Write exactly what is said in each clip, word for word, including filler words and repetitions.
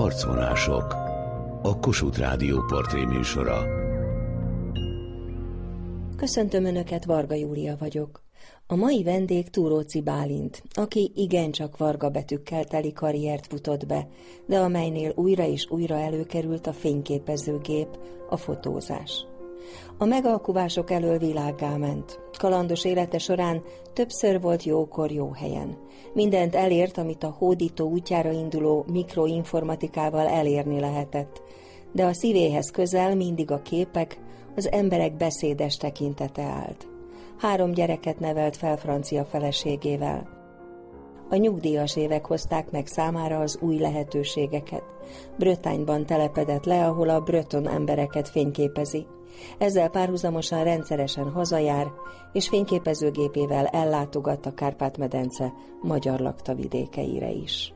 Arcvonások. A Kossuth Rádió portréműsora. Köszöntöm Önöket, Varga Júlia vagyok. A mai vendég Túróczy Bálint, aki igencsak varga betűkkel teli karriert futott be, de amelynél újra és újra előkerült a fényképezőgép, a fotózás. A megalkuvások elől világgá ment. Kalandos élete során többször volt jókor jó helyen. Mindent elért, amit a hódító útjára induló mikroinformatikával elérni lehetett. De a szívéhez közel mindig a képek, az emberek beszédes tekintete állt. Három gyereket nevelt fel francia feleségével. A nyugdíjas évek hozták meg számára az új lehetőségeket. Bretagne-ban telepedett le, ahol a breton embereket fényképezi. Ezzel párhuzamosan rendszeresen hazajár, és fényképezőgépével ellátogat a Kárpát-medence magyar laktavidékeire is.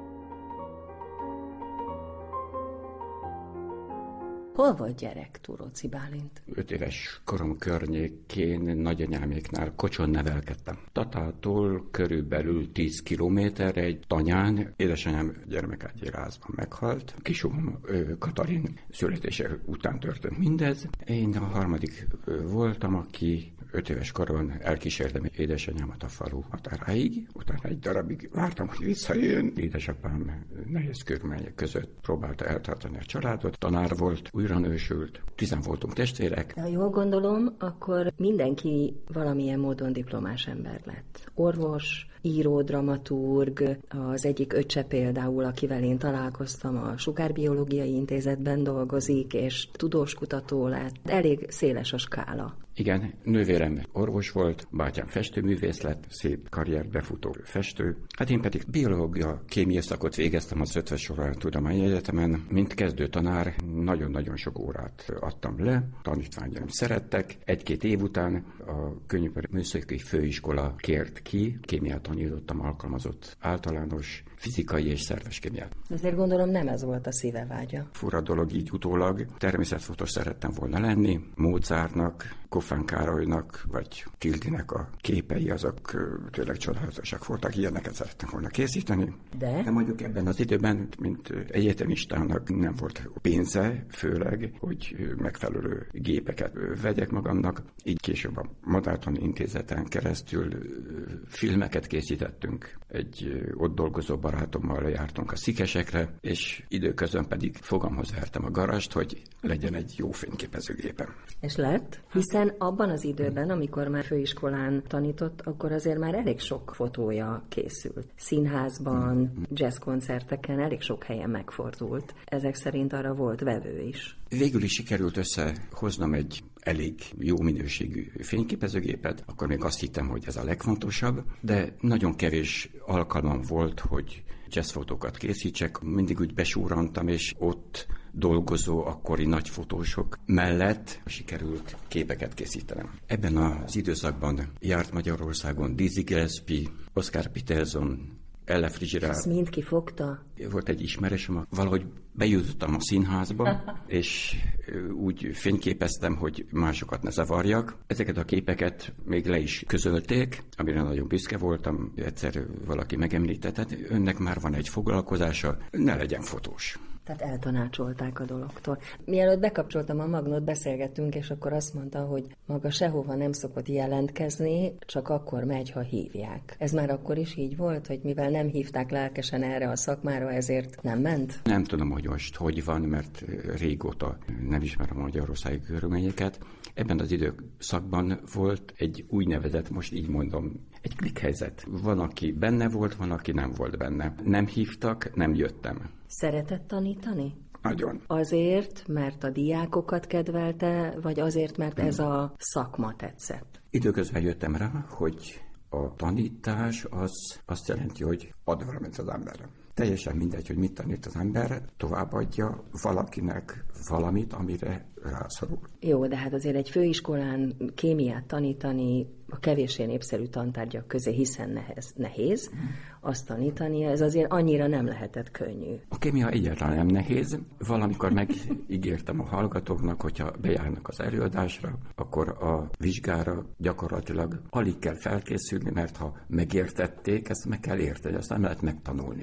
Hol volt gyerek Túróczy Bálint? Öt éves korom környékén nagyanyáméknál Kocson nevelkedtem. Tatától körülbelül tíz kilométerre egy tanyán édesanyám gyermekágyi rázban meghalt. Kisúm Katalin születése után történt mindez. Én a harmadik voltam, aki öt éves koron elkísértem édesanyámat a falu határáig. Utána egy darabig vártam, hogy visszajön. Édesapám nehéz körülmények között próbálta eltartani a családot. Tanár volt, újra nősült. Tizen voltunk testvérek. Ha jól gondolom, akkor mindenki valamilyen módon diplomás ember lett. Orvos, író, dramaturg, az egyik öccse például, akivel én találkoztam, a Sugárbiológiai Intézetben dolgozik, és tudós kutató lett. Elég széles a skála. Igen, nővérem orvos volt, bátyám festőművész lett, szép karriert befutó festő. Hát én pedig biológia, kémia szakot végeztem az Eötvös Loránd Tudományegyetemen. Mint kezdő tanár nagyon-nagyon sok órát adtam le, tanítványaim szerettek. Egy-két év után a Könnyűipari Műszaki Főiskola kért ki, kémiát tanítottam, alkalmazott általános fizikai és szerves kémiát. Azért gondolom nem ez volt a szívevágya. Fura dolog így utólag. Természetfotós szerettem volna lenni. Mozartnak, Koffán Károlynak, vagy Tildinek a képei, azok tényleg csodálatosak voltak. Ilyeneket szerettem volna készíteni. De? De mondjuk ebben az időben, mint egyetemistának nem volt pénze, főleg, hogy megfelelő gépeket vegyek magamnak. Így később a Madártani Intézeten keresztül filmeket készítettünk. Egy ott dolgozó barátommal jártunk a Szikesekre, és időközben pedig fogamhoz vertem a garast, hogy legyen egy jó fényképezőgépem. És lett? Hiszen abban az időben, amikor már főiskolán tanított, akkor azért már elég sok fotója készült. Színházban, jazzkoncerteken elég sok helyen megfordult. Ezek szerint arra volt vevő is. Végül is sikerült összehoznom egy elég jó minőségű fényképezőgépet, akkor még azt hittem, hogy ez a legfontosabb, de nagyon kevés alkalmam volt, hogy jazzfotókat készítsek. Mindig úgy besúrantam, és ott dolgozó akkori nagy fotósok mellett sikerült képeket készítenem. Ebben az időszakban járt Magyarországon Dizzy Gillespie, Oscar Peterson, Ella Fitzgerald. Ezt mind kifogta? Volt egy ismerősöm, valahogy bejutottam a színházba, és úgy fényképeztem, hogy másokat ne zavarjak. Ezeket a képeket még le is közölték, amire nagyon büszke voltam. Egyszer valaki megemlítette, hát önnek már van egy foglalkozása, ne legyen fotós. Tehát eltanácsolták a dologtól. Mielőtt bekapcsoltam a magnót, beszélgettünk, és akkor azt mondta, hogy maga sehova nem szokott jelentkezni, csak akkor megy, ha hívják. Ez már akkor is így volt, hogy mivel nem hívták lelkesen erre a szakmára, ezért nem ment? Nem tudom, hogy most hogy van, mert régóta nem ismerem a magyarországi körülményeket. Ebben az időszakban volt egy úgynevezett, most így mondom, egy klikkhelyzet. Van, aki benne volt, van, aki nem volt benne. Nem hívtak, nem jöttem. Szeretett tanítani? Nagyon. Azért, mert a diákokat kedvelte, vagy azért, mert ez a szakma tetszett? Időközben jöttem rá, hogy a tanítás az azt jelenti, hogy ad valamit az emberre. Teljesen mindegy, hogy mit tanít az ember, továbbadja valakinek valamit, amire rászorul. Jó, de hát azért egy főiskolán kémiát tanítani a kevéssé népszerű tantárgyak közé, hiszen nehez, nehéz, hmm. azt tanítani, ez azért annyira nem lehetett könnyű. A kémia egyáltalán nem nehéz. Valamikor megígértem a hallgatóknak, hogyha bejárnak az előadásra, akkor a vizsgára gyakorlatilag alig kell felkészülni, mert ha megértették, ezt meg kell érteni, azt nem lehet megtanulni. Ha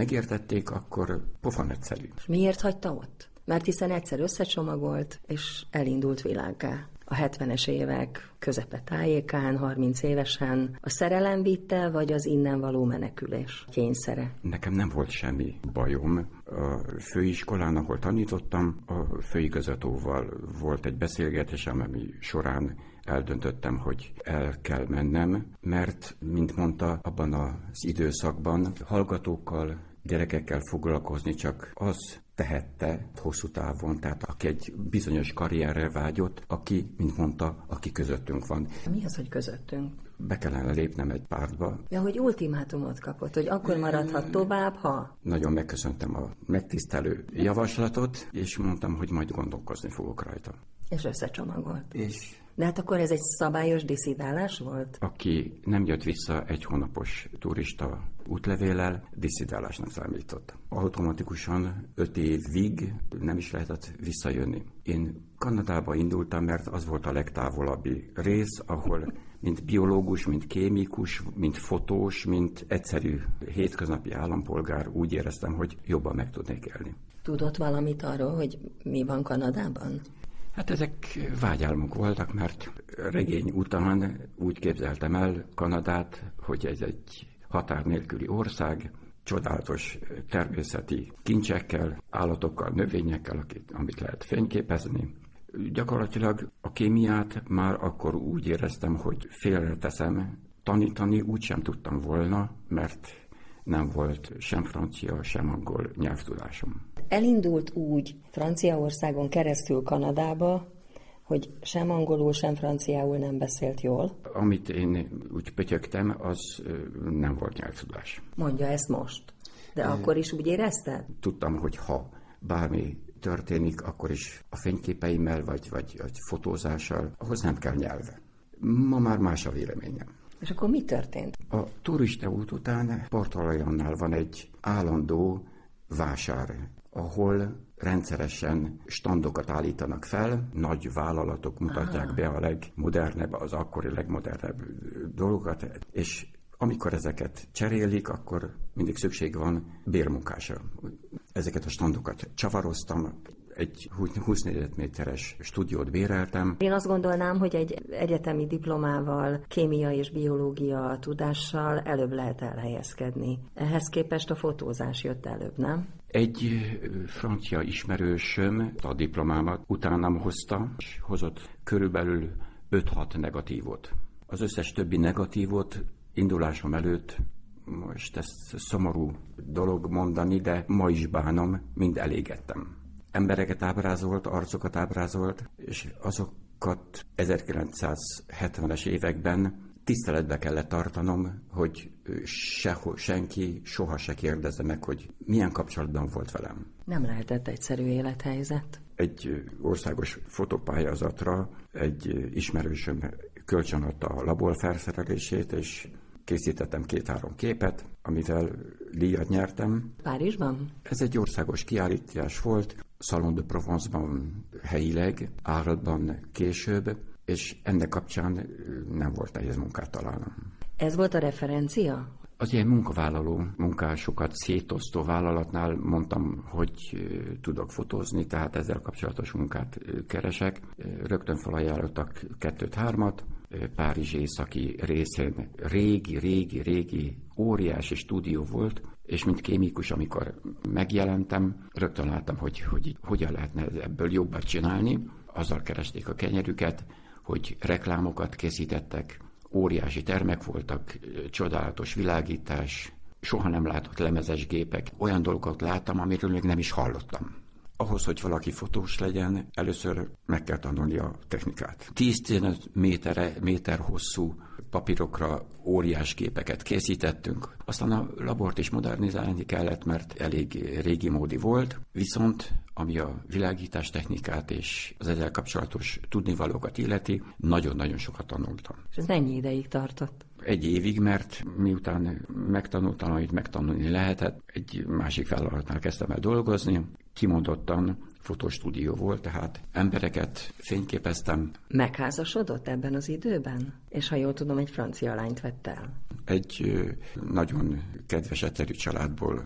megértették, akkor pofon egyszerű. És miért hagyta ott? Mert hiszen egyszer összecsomagolt, és elindult világgá. A hetvenes évek közepe tájékán, harminc évesen a szerelem vitte, vagy az innen való menekülés kényszere? Nekem nem volt semmi bajom. A főiskolán, ahol tanítottam, a főigazgatóval volt egy beszélgetésem, ami során eldöntöttem, hogy el kell mennem, mert, mint mondta, abban az időszakban hallgatókkal, gyerekekkel foglalkozni csak az tehette hosszú távon, tehát aki egy bizonyos karrierre vágyott, aki, mint mondta, aki közöttünk van. Mi az, hogy közöttünk? Be kellene lépnem egy pártba. Ja, hogy ultimátumot kapott, hogy akkor maradhat tovább, ha... Nagyon megköszöntem a megtisztelő javaslatot, és mondtam, hogy majd gondolkozni fogok rajta. És összecsomagolt. És... De hát akkor ez egy szabályos diszidálás volt? Aki nem jött vissza egy hónapos turista útlevéllel, diszidálásnak számított. Automatikusan öt évig nem is lehetett visszajönni. Én Kanadába indultam, mert az volt a legtávolabbi rész, ahol mint biológus, mint kémikus, mint fotós, mint egyszerű hétköznapi állampolgár úgy éreztem, hogy jobban meg tudnék élni. Tudott valamit arról, hogy mi van Kanadában? Hát ezek vágyálmok voltak, mert regény után úgy képzeltem el Kanadát, hogy ez egy határ nélküli ország, csodálatos természeti kincsekkel, állatokkal, növényekkel, amit lehet fényképezni. Gyakorlatilag a kémiát már akkor úgy éreztem, hogy félreteszem. Tanítani úgy sem tudtam volna, mert nem volt sem francia, sem angol nyelvtudásom. Elindult úgy Franciaországon keresztül Kanadába, hogy sem angolul, sem franciául nem beszélt jól. Amit én úgy pötyögtem, az nem volt nyelvtudás. Mondja ezt most. De é. Akkor is úgy érezted? Tudtam, hogy ha bármi történik, akkor is a fényképeimmel, vagy, vagy, vagy fotózással, ahhoz nem kell nyelve. Ma már más a véleményem. És akkor mi történt? A turistaút után Portolayonnál van egy állandó vásár, ahol rendszeresen standokat állítanak fel, nagy vállalatok mutatják ah. be a legmodernebb, az akkori legmodernebb dolgokat, és amikor ezeket cserélik, akkor mindig szükség van bérmunkásra. Ezeket a standokat csavaroztam, egy húsz négyzetméteres stúdiót béreltem. Én azt gondolnám, hogy egy egyetemi diplomával, kémia és biológia tudással előbb lehet elhelyezkedni. Ehhez képest a fotózás jött előbb, nem? Egy francia ismerősöm a diplomámat utánam hozta, és hozott körülbelül öt-hat negatívot. Az összes többi negatívot indulásom előtt, most ezt szomorú dolog mondani, de ma is bánom, mind elégettem. Embereket ábrázolt, arcokat ábrázolt, és azokat ezerkilencszázhetvenes években tiszteletbe kellett tartanom, hogy sehol, senki soha se kérdezze meg, hogy milyen kapcsolatban volt velem. Nem lehetett egyszerű élethelyzet. Egy országos fotópályázatra egy ismerősöm kölcsönadta a laborfelszerelését, és készítettem két-három képet, amivel díjat nyertem. Párizsban? Ez egy országos kiállítás volt, Salon de Provence-ban helyileg, Arles-ban később, és ennek kapcsán nem volt nehéz munkát találnom. Ez volt a referencia? Az ilyen munkavállaló munkásokat szétosztó vállalatnál mondtam, hogy tudok fotózni, tehát ezzel kapcsolatos munkát keresek. Rögtön felajánlottak kettőt-hármat, Párizs északi részén régi, régi, régi, óriási stúdió volt, és mint kémikus, amikor megjelentem, rögtön láttam, hogy, hogy hogyan lehetne ebből jobbat csinálni. Azzal keresték a kenyerüket, hogy reklámokat készítettek, óriási termek voltak, csodálatos világítás, soha nem látott lemezes gépek. Olyan dolgokat láttam, amiről még nem is hallottam. Ahhoz, hogy valaki fotós legyen, először meg kell tanulni a technikát. tíz-tizenöt méterre, méter hosszú papírokra óriás képeket készítettünk. Aztán a labort is modernizálni kellett, mert elég régi módi volt, viszont ami a világítás technikát és az ezzel kapcsolatos tudnivalókat illeti, nagyon-nagyon sokat tanultam. És ez mennyi ideig tartott? Egy évig, mert miután megtanultam, amit megtanulni lehetett, egy másik vállalatnál kezdtem el dolgozni, kimondottan fotostúdió volt, tehát embereket fényképeztem. Megházasodott ebben az időben? És ha jól tudom, egy francia lányt vett el. Egy nagyon kedves, egyszerű családból.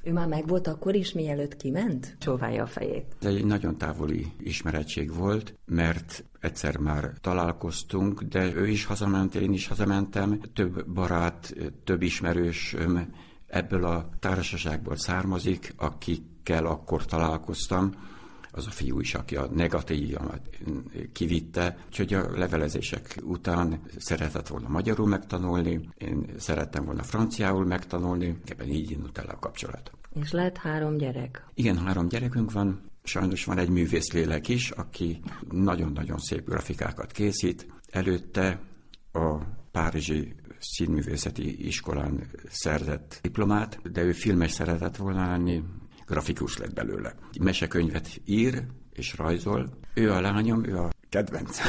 Ő már megvolt akkor is, mielőtt kiment? Csóválja a fejét. Ez egy nagyon távoli ismerettség volt, mert egyszer már találkoztunk, de ő is hazament, én is hazamentem. Több barát, több ismerősöm ebből a társaságból származik, akikkel akkor találkoztam. Az a fiú is, aki a negatívamat kivitte. Úgyhogy a levelezések után szeretett volna magyarul megtanulni, én szerettem volna franciául megtanulni, ebben így indult el a kapcsolat. És lett három gyerek? Igen, három gyerekünk van. Sajnos van egy művészlélek is, aki nagyon-nagyon szép grafikákat készít. Előtte a Párizsi Színművészeti Iskolán szerzett diplomát, de ő filmes szeretett volna lenni, grafikus lett belőle. Mesekönyvet ír és rajzol. Ő a lányom, ő a kedvencem.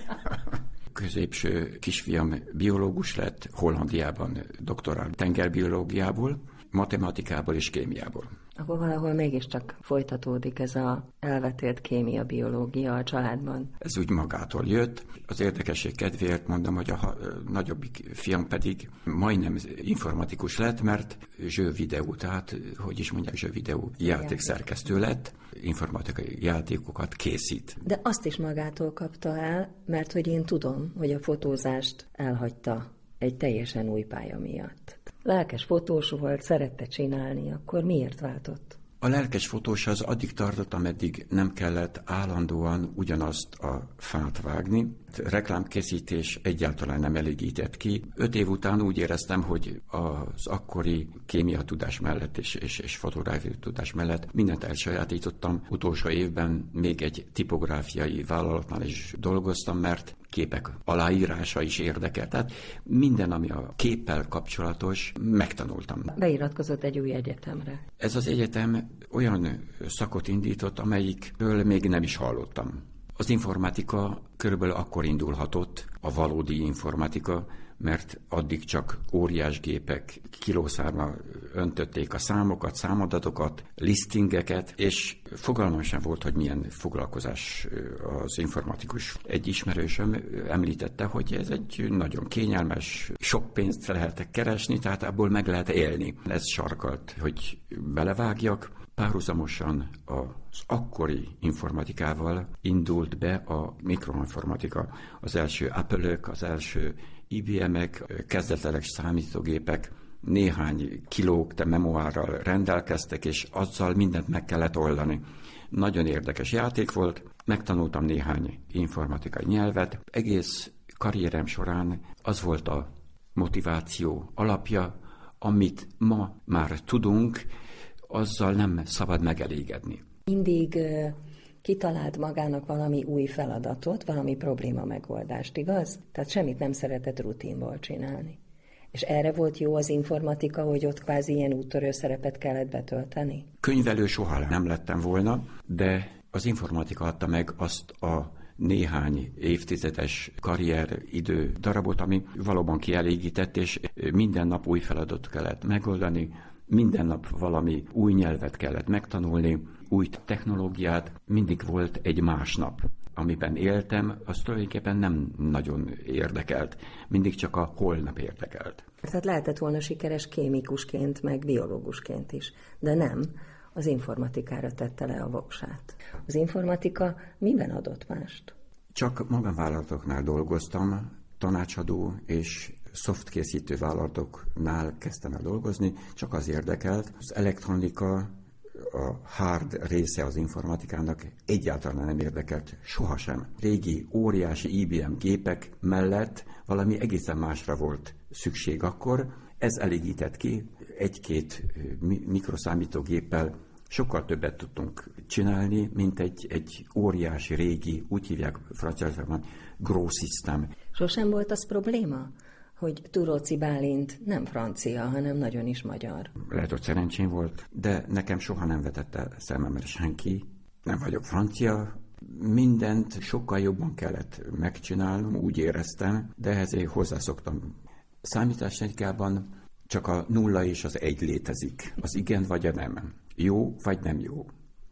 Középső kisfiam biológus lett, Hollandiában doktorál tengerbiológiából, matematikából és kémiából. Akkor valahol mégiscsak folytatódik ez a elvetélt kémia-biológia a családban. Ez úgy magától jött. Az érdekesség kedvéért mondom, hogy a nagyobbik fiam pedig majdnem informatikus lett, mert zsővideó, tehát, hogy is mondják, zsővideó játékszerkesztő lett, informatikai játékokat készít. De azt is magától kapta el, mert hogy én tudom, hogy a fotózást elhagyta egy teljesen új pálya miatt. Lelkes fotós volt, szerette csinálni, akkor miért váltott? A lelkes fotós az addig tartott, ameddig nem kellett állandóan ugyanazt a fát vágni. Reklámkészítés egyáltalán nem elégített ki. Öt év után úgy éreztem, hogy az akkori kémia tudás mellett és, és, és fotográfia tudás mellett mindent elsajátítottam. Utolsó évben még egy tipográfiai vállalatnál is dolgoztam, mert képek aláírása is érdekel. Tehát minden, ami a képpel kapcsolatos, megtanultam. Beiratkozott egy új egyetemre. Ez az egyetem olyan szakot indított, amelyikről még nem is hallottam. Az informatika körülbelül akkor indulhatott, a valódi informatika, mert addig csak óriás gépek kilószárma öntötték a számokat, számadatokat, listingeket, és fogalmam sem volt, hogy milyen foglalkozás az informatikus. Egy ismerősöm említette, hogy ez egy nagyon kényelmes, sok pénzt lehet keresni, tehát abból meg lehet élni. Ez sarkalt, hogy belevágjak. Párhuzamosan az akkori informatikával indult be a mikroinformatika. Az első Apple-ök, az első I B M-ek, kezdetleges számítógépek néhány kilók de memoárral rendelkeztek, és azzal mindent meg kellett oldani. Nagyon érdekes játék volt, megtanultam néhány informatikai nyelvet. Egész karrierem során az volt a motiváció alapja, amit ma már tudunk, azzal nem szabad megelégedni. Mindig uh, kitalált magának valami új feladatot, valami probléma megoldást, igaz? Tehát semmit nem szeretett rutinból csinálni. És erre volt jó az informatika, hogy ott kvázi ilyen úttörő szerepet kellett betölteni? Könyvelő soha nem lettem volna, de az informatika adta meg azt a néhány évtizedes karrieridő darabot, ami valóban kielégített, és minden nap új feladatot kellett megoldani, minden nap valami új nyelvet kellett megtanulni, új technológiát, mindig volt egy másnap. Amiben éltem, az tulajdonképpen nem nagyon érdekelt. Mindig csak a holnap érdekelt. Tehát lehetett volna sikeres kémikusként, meg biológusként is, de nem, az informatikára tette le a voksát. Az informatika miben adott mást? Csak magánvállalatoknál dolgoztam, tanácsadó és szoftkészítő vállalatoknál kezdtem el dolgozni, csak az érdekelt. Az elektronika, a hard része az informatikának egyáltalán nem érdekelt, sohasem. Régi, óriási I B M gépek mellett valami egészen másra volt szükség akkor. Ez elégített ki, egy-két mikroszámítógéppel sokkal többet tudtunk csinálni, mint egy, egy óriási, régi, úgy hívják franciául, gros system. Sosem volt az probléma, hogy Túróczy Bálint nem francia, hanem nagyon is magyar? Lehet, hogy szerencsém volt, de nekem soha nem vetette szememre senki. Nem vagyok francia, mindent sokkal jobban kellett megcsinálnom, úgy éreztem, de ehhez én hozzászoktam. Számítástechnikában csak a nulla és az egy létezik. Az igen vagy a nem. Jó vagy nem jó.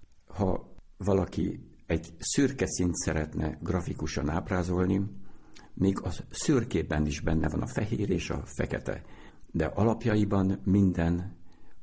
Ha valaki egy szürke színt szeretne grafikusan ábrázolni, még a szürkében is benne van a fehér és a fekete. De alapjaiban minden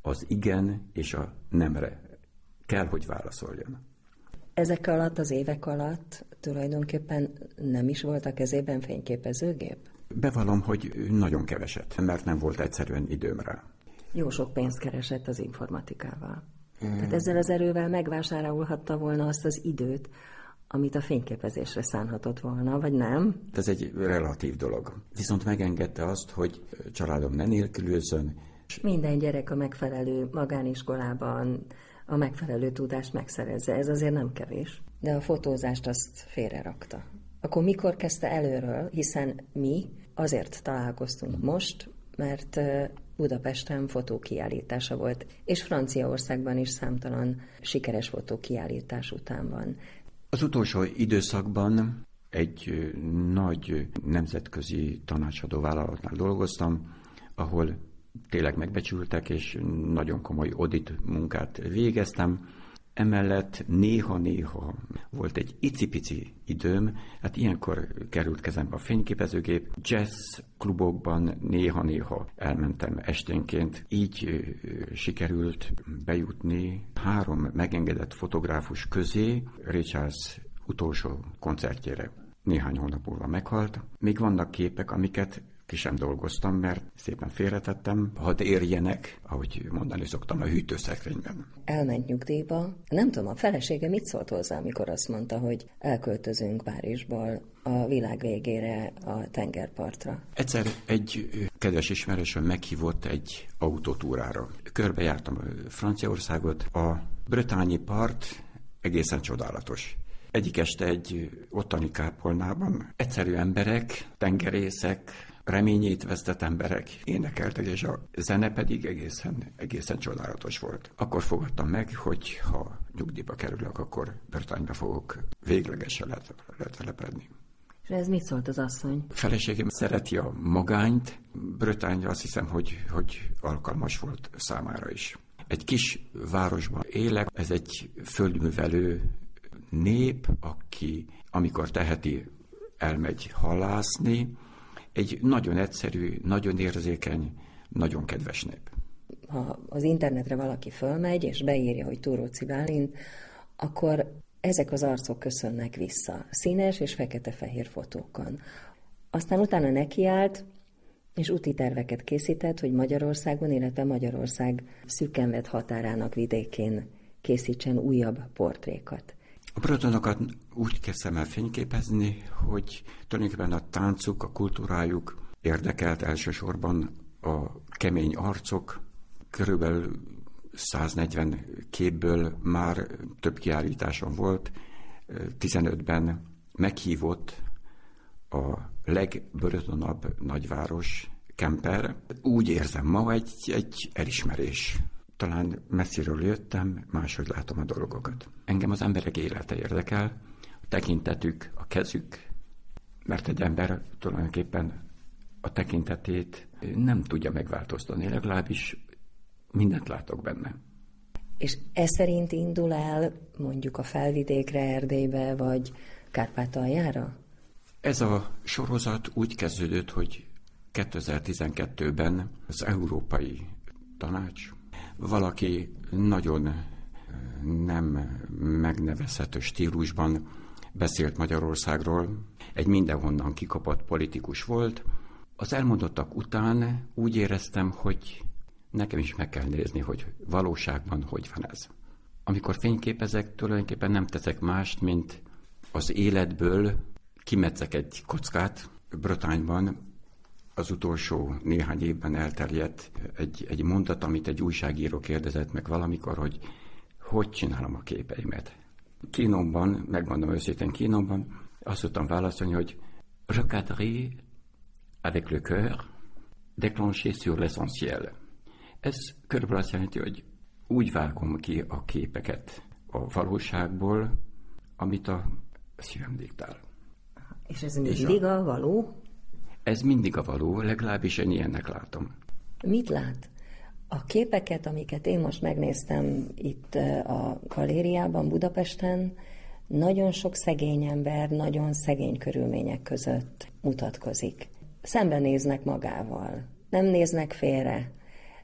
az igen és a nemre kell, hogy válaszoljon. Ezek alatt, az évek alatt tulajdonképpen nem is volt a kezében fényképezőgép? Bevallom, hogy nagyon keveset, mert nem volt egyszerűen időm rá. Jó sok pénzt keresett az informatikával. Hmm. Tehát ezzel az erővel megvásárolhatta volna azt az időt, amit a fényképezésre szánhatott volna, vagy nem? Ez egy relatív dolog. Viszont megengedte azt, hogy családom ne nélkülözzön. Minden gyerek a megfelelő magániskolában a megfelelő tudást megszerezze. Ez azért nem kevés. De a fotózást azt félrerakta. Akkor mikor kezdte előről? Hiszen mi azért találkoztunk most, mert Budapesten fotókiállítása volt, és Franciaországban is számtalan sikeres fotókiállítás után van. Az utolsó időszakban egy nagy nemzetközi tanácsadó vállalatnál dolgoztam, ahol tényleg megbecsültek, és nagyon komoly audit munkát végeztem. Emellett néha-néha volt egy icipici időm, hát ilyenkor került kezembe a fényképezőgép, jazz klubokban néha-néha elmentem esténként. Így sikerült bejutni három megengedett fotográfus közé, Ray Charles utolsó koncertjére. Néhány hónap múlva meghalt. Még vannak képek, amiket ki sem dolgoztam, mert szépen félretettem, hadd érjenek, ahogy mondani szoktam, a hűtőszekrényben. Elment nyugdíjba. Nem tudom, a felesége mit szólt hozzá, amikor azt mondta, hogy elköltözünk Párizsból a világ végére a tengerpartra? Egyszer egy kedves ismerősöm meghívott egy autótúrára. Körbejártam Franciaországot, a bretányi part egészen csodálatos. Egyik este egy ottani kápolnában egyszerű emberek, tengerészek, reményét vesztett emberek énekeltek, és a zene pedig egészen, egészen csodálatos volt. Akkor fogadtam meg, hogy ha nyugdíjba kerülök, akkor Bretagne-be fogok véglegesen letelepedni. És ez mit szólt az asszony? A feleségem szereti a magányt, Bretagne azt hiszem, hogy, hogy alkalmas volt számára is. Egy kis városban élek, ez egy földművelő nép, aki amikor teheti, elmegy halászni. Egy nagyon egyszerű, nagyon érzékeny, nagyon kedves nép. Ha az internetre valaki fölmegy, és beírja, hogy Túróczi Bálint, akkor ezek az arcok köszönnek vissza. Színes és fekete-fehér fotókon. Aztán utána nekiállt, és úti terveket készített, hogy Magyarországon, illetve Magyarország szűken vett határának vidékén készítsen újabb portrékat. A bretonokat úgy kezdtem el fényképezni, hogy tulajdonképpen a táncuk, a kultúrájuk érdekelt elsősorban a kemény arcok. Körülbelül száznegyven képből már több kiállításon volt. tizenötben meghívott a legbretonabb nagyváros, Kemper. Úgy érzem ma egy, egy elismerés. Talán messziről jöttem, máshogy látom a dolgokat. Engem az emberek élete érdekel, a tekintetük, a kezük, mert egy ember tulajdonképpen a tekintetét nem tudja megváltoztatni, legalábbis mindent látok benne. És ez szerint indul el mondjuk a Felvidékre, Erdélybe, vagy Kárpátaljára? Ez a sorozat úgy kezdődött, hogy kétezer-tizenkettőben az Európai Tanács valaki nagyon nem megnevezhető stílusban beszélt Magyarországról, egy mindenhonnan kikapott politikus volt. Az elmondottak után úgy éreztem, hogy nekem is meg kell nézni, hogy valóságban hogy van ez. Amikor fényképezek, tulajdonképpen nem teszek mást, mint az életből kimetszek egy kockát. Bretagne-ban az utolsó néhány évben elterjedt egy, egy mondat, amit egy újságíró kérdezett meg valamikor, hogy hogy csinálom a képeimet. Kínomban, megmondom őszintén Kínomban, azt tudtam válaszolni, hogy recadrer avec le cœur, déclencher sur l'essentiel. Ez körülbelül azt jelenti, hogy úgy vágom ki a képeket a valóságból, amit a szívem diktál. És ez mindig a való? Ez mindig a való, legalábbis én ilyennek látom. Mit lát? A képeket, amiket én most megnéztem itt a galériában, Budapesten, nagyon sok szegény ember, nagyon szegény körülmények között mutatkozik. Szembenéznek magával, nem néznek félre,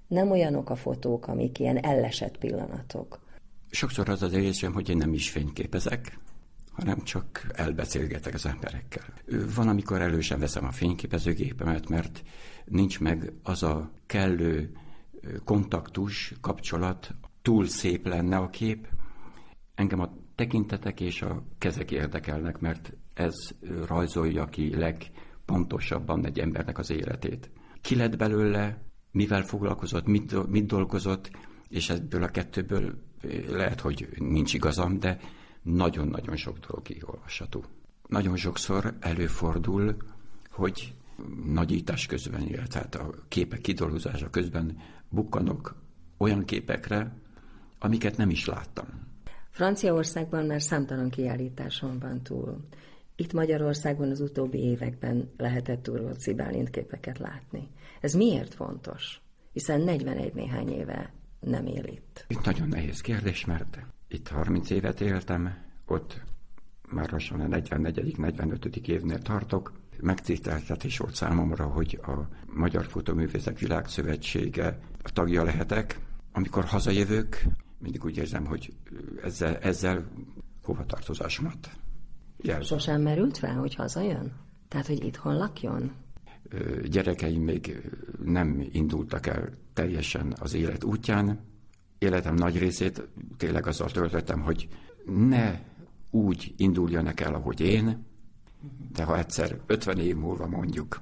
Nem olyanok a fotók, amik ilyen ellesett pillanatok. Sokszor az az érzésem, hogy én nem is fényképezek, hanem csak elbeszélgetek az emberekkel. Van, amikor elősen veszem a fényképezőgépemet, mert nincs meg az a kellő kontaktus, kapcsolat, túl szép lenne a kép. Engem a tekintetek és a kezek érdekelnek, mert ez rajzolja ki legpontosabban egy embernek az életét. Ki lett belőle, mivel foglalkozott, mit, mit dolgozott, és ebből a kettőből lehet, hogy nincs igazam, de nagyon-nagyon sok dolog kiolvasható. Nagyon sokszor előfordul, hogy nagyítás közben, illetve a képek kidolgozása közben bukkanok olyan képekre, amiket nem is láttam. Franciaországban már számtalan kiállításon van túl. Itt Magyarországon az utóbbi években lehetett Turóczy Bálint képeket látni. Ez miért fontos? Hiszen negyvenegy néhány éve nem él itt. Itt nagyon nehéz kérdés, mert itt harminc évet éltem, ott már lassan a negyvennegyedik negyvenötödik évnél tartok. Megtiszteltetés volt számomra, hogy a Magyar Fotóművészek Világszövetsége tagja lehetek. Amikor hazajövök, mindig úgy érzem, hogy ezzel, ezzel hovatartozásomat jelzem. Sosem merült fel, hogy hazajön? Tehát, hogy itthon lakjon? Gyerekeim még nem indultak el teljesen az élet útján. Életem nagy részét tényleg azzal töltöttem, hogy ne úgy induljanak el, ahogy én, de ha egyszer ötven év múlva mondjuk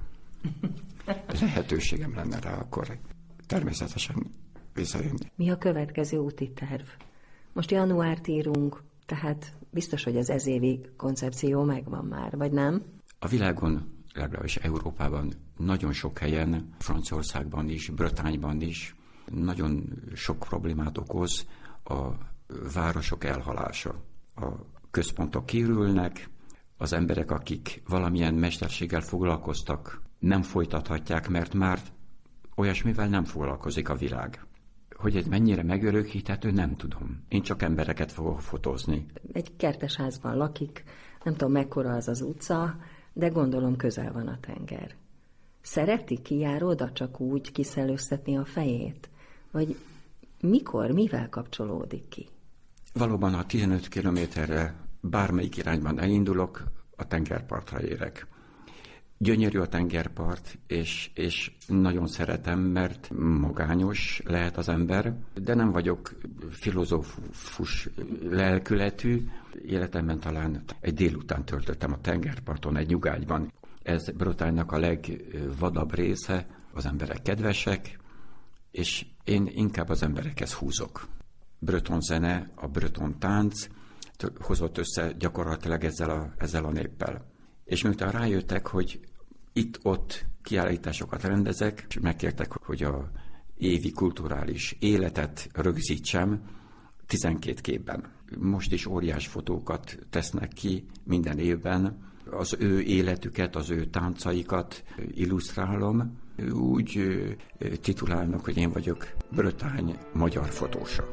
lehetőségem lenne rá, akkor természetesen visszajönni. Mi a következő úti terv? Most januárt írunk, tehát biztos, hogy az ezévi koncepció megvan már, vagy nem? A világon, legalábbis Európában nagyon sok helyen, Franciaországban is, Bretagne-ban is nagyon sok problémát okoz a városok elhalása. A központok kiürülnek, az emberek, akik valamilyen mesterséggel foglalkoztak, nem folytathatják, mert már olyasmivel nem foglalkozik a világ. Hogy ez mennyire megörökíthető, nem tudom. Én csak embereket fogok fotózni. Egy kertesházban lakik, nem tudom mekkora az az utca, de gondolom közel van a tenger. Szereti kijár oda csak úgy kiszellőztetni a fejét? Vagy mikor, mivel kapcsolódik ki? Valóban, ha tizenöt kilométerre bármelyik irányban elindulok, a tengerpartra érek. Gyönyörű a tengerpart, és, és nagyon szeretem, mert magányos lehet az ember, de nem vagyok filozófus lelkületű. Életemben talán egy délután töltöttem a tengerparton, egy nyugágyban. Ez Bretagne-nak a legvadabb része, az emberek kedvesek, és én inkább az emberekhez húzok. Breton zene, a breton tánc hozott össze gyakorlatilag ezzel a, ezzel a néppel. És miután rájöttek, hogy itt-ott kiállításokat rendezek, és megkértek, hogy a évi kulturális életet rögzítsem tizenkét képben. Most is óriás fotókat tesznek ki minden évben, az ő életüket, az ő táncaikat illusztrálom. Úgy titulálnak, hogy én vagyok Bretagne magyar fotósa.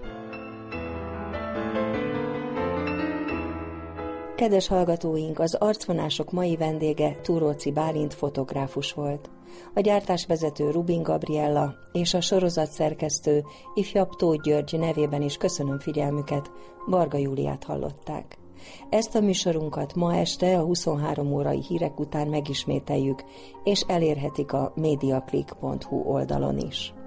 Kedves hallgatóink, az Arcvonások mai vendége Turóczy Bálint fotográfus volt. A gyártásvezető Rubin Gabriella és a sorozat szerkesztő ifjabb Tóth György nevében is köszönöm figyelmüket, Varga Júliát hallották. Ezt a műsorunkat ma este a huszonhárom órai hírek után megismételjük, és elérhetik a mediaclick pont hu oldalon is.